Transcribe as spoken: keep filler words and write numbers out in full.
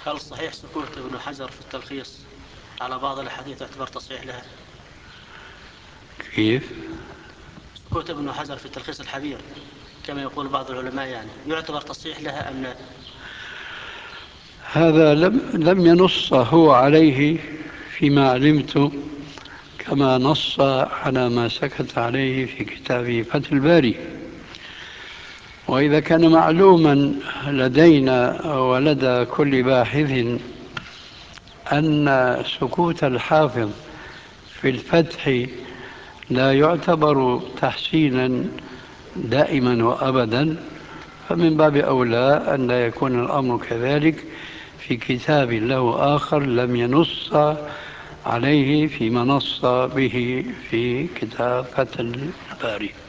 هل صحيح سكوت ابن حجر في التلخيص على بعض الأحاديث يعتبر تصحيح لها؟ كيف؟ سكوت ابن حجر في تلخيص الحبير كما يقول بعض العلماء يعني يعتبر تصحيح لها أم لا؟ هذا لم لم ينص هو عليه فيما علمت، كما نص على ما سكت عليه في كتابه فتح الباري. وإذا كان معلوما لدينا ولدى كل باحث أن سكوت الحافظ في الفتح لا يعتبر تحسينا دائما وأبدا، فمن باب أولى أن لا يكون الأمر كذلك في كتاب له آخر لم ينص عليه فيما نص به في كتاب فتح الباري.